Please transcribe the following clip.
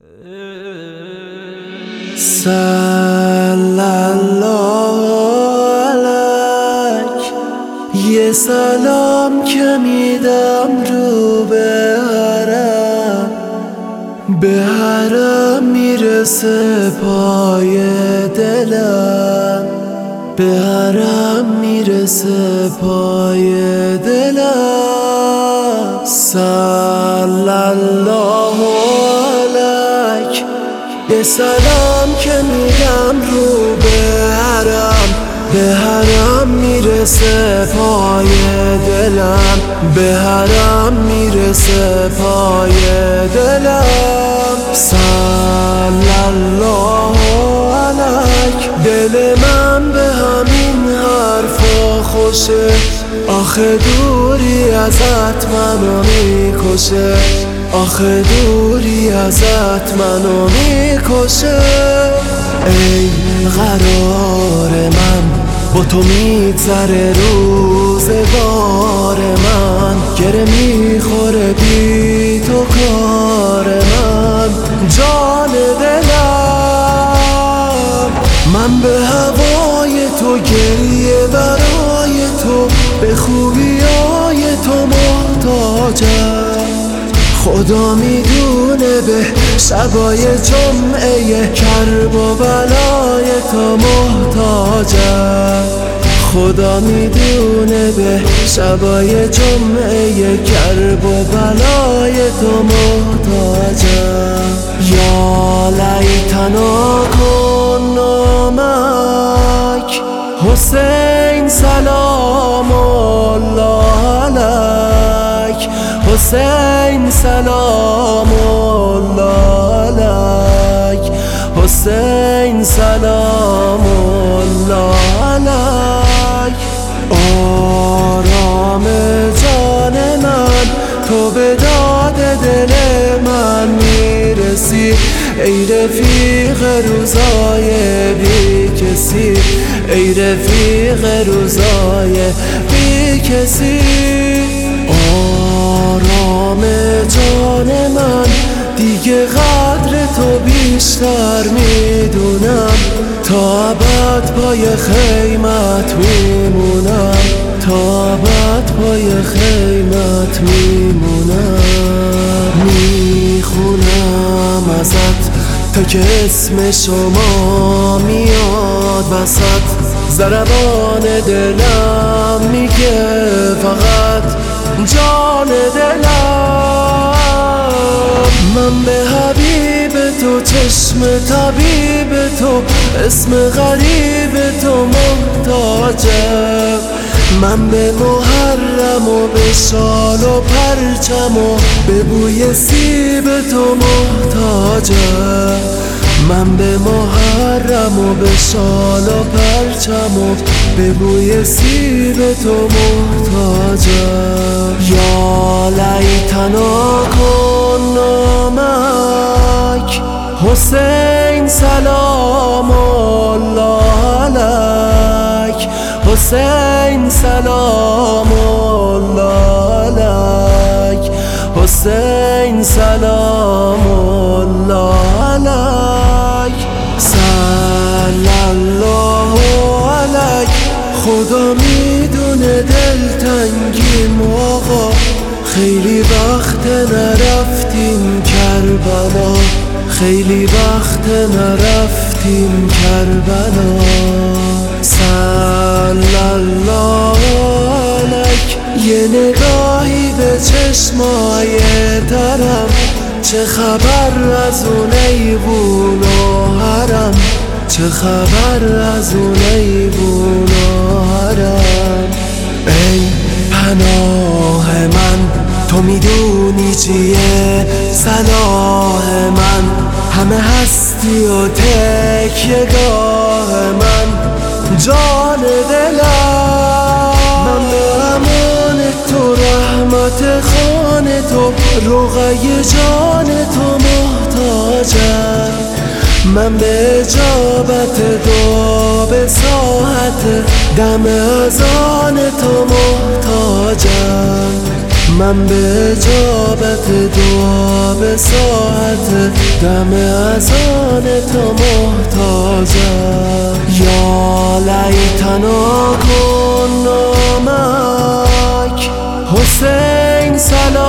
صلی الله علیک، یه سلام که میدم رو به حرم میرسه پای دلم، به حرم میرسه پای دلم. صلی الله علیک، یه سلام که میدم رو به حرم میرسه پای دلم، به حرم میرسه پای دلم. صلی الله علیک، دل من به همین حرفا خوشه، آخه دوری ازت منو میکشه، آخه دوری ازت منو میکشه. ای قرار من با تو میگذره روزگار من، گره میخوره بی تو کار من، جان دلم. من به هوای تو، گریه برای تو، به خوبیای تو محتاجم. خدا میدونه به شبای جمعه کرب و بلای تو محتاجم. خدا میدونه به شبای جمعه کرب و بلای تو محتاجم. یا لیتنا کنا معک، حسین سلام الله علیک، حسین سلام الله علیک، حسین سلام الله علیک. آرام جان من، تو به داد دل من میرسی، ای رفیق روزای بی کسی، ای رفیق روزای بی کسی. آرام جان من، دیگه قدر تو بیشتر میدونم، تا ابد پای خیمت میمونم، تا ابد پای خیمت میمونم. میخونم ازت تا که اسم شما میاد وسط، ضربان دلم میگه فقط جان دلم. من به حبیب تو، چشم طبیب تو، اسم غریب تو محتاجم. من به محرم و به شال و پرچم و به بوی سیب تو محتاجم. من به محرم و به شال و پرچم و به بوی سیب تو محتاجم. یا لیتنا کنا معک، حسین سلام الله علیک، حسین سلام الله علیک، حسین سلام الله علیک. صلی الله علیک، خدا میدونه دلتنگیم آقا، خیلی وقت نرفتیم کربلا، خیلی وقت نرفتیم کربلا. صلی الله علیک، یه نگاهی به چشمای ترم، چه خبر از اون ایوون و حرم، چه خبر از اون ایوون و حرم. ای پناه من، تو میدونی چیه صلاح من، همه هستی و تکیه‌گاه من، جان دلم. من به امان تو، رحمت خان تو، رقی جان تو محتاجم. من به اجابت دعا، به ساعت دم اذان تو محتاجم. من به اجابت دعا به ساعت دم اذان تو محتاجم. یا لیتنا کنا معک حسین سلام